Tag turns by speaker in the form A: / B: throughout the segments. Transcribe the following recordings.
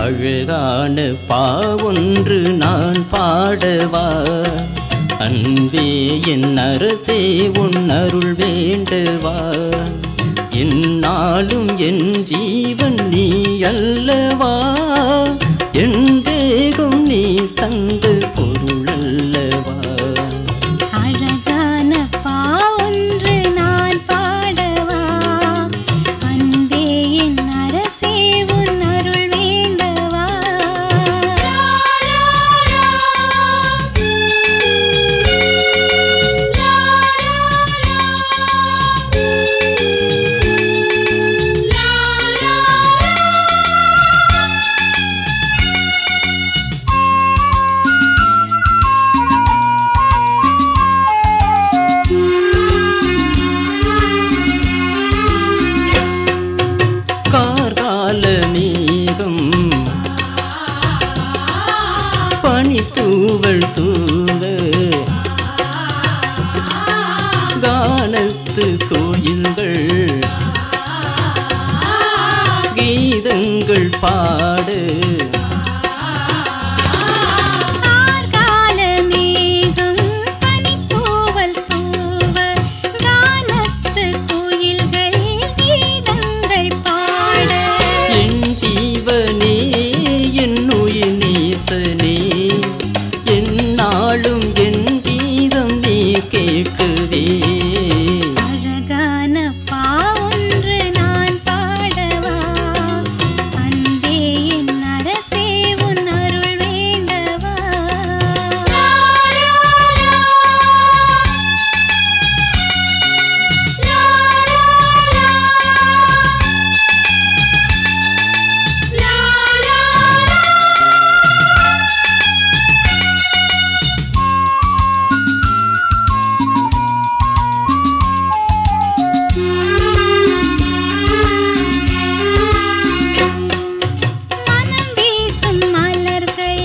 A: அழகான பாவொன்று நான் பாடவா அன்பே என் அரசே உன் அருள் வேண்டவா என்னாலும் என் ஜீவன் நீ அல்லவா என் தேகம் நீ தந்த பொருள் அல்லவா
B: அழகான பாவொன்று நான் பாடவா அன்பே என் அரசே உன் அருள் வேண்டவா
A: கார்கால மேகம் பனித்தூவல் தூவ கானத்து கோயில்கள் கீதங்கள் பாடு
B: கார்கால மேகம் பனித்தூவல் தூவ கானத்து கோயில்கள் கீதங்கள் பாட
A: என் ஜீவனே என் உயிர் நேசனே என்னாலும் என் கீதம் நீ கேட்கவே
B: அழகான பாவொன்று நான் பாடவா அன்பே என் அரசே உன் அருள் வேண்டவா மனம் வீசும் மலர்கள்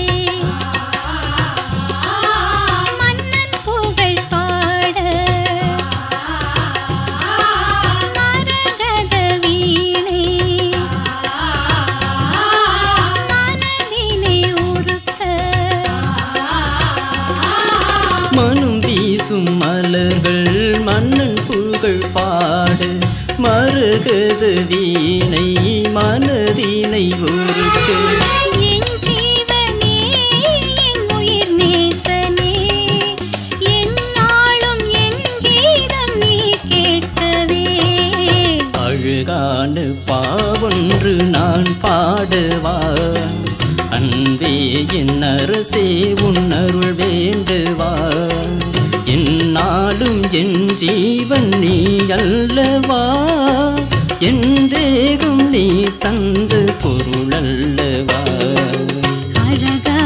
B: மன்னன் புகழ் பாட மரகத வீணை மனதினை உருக்க
A: மனம் வீசும் மலர்கள் மன்னன் புகழ் பாடு மருகத வீணை மனதினை உருக்க
B: என் ஜீவனே என் உயிர் நேசனே என்னாலும் என் கீதம் நீ கேட்கவே
A: அழகான பாவொன்று நான் பாடவா அன்பே என் அரசே உன் அருள் வேண்டவா என்னாலும் என் ஜீவன் நீ அல்லவா என் தேகம் நீ தந்த பொருள் அல்லவா
B: அழகா